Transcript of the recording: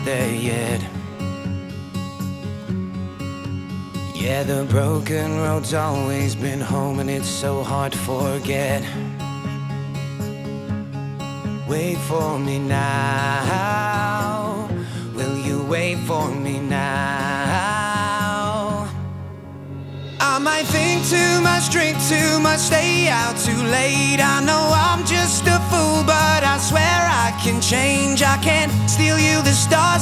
there yet. Yeah, the broken road's always been home, and it's so hard to forget. Wait for me now. Will you wait for me now? I might think too much, drink too much, stay out too late. I know I'm just a fool, but I swear I can change. I can't steal you the stars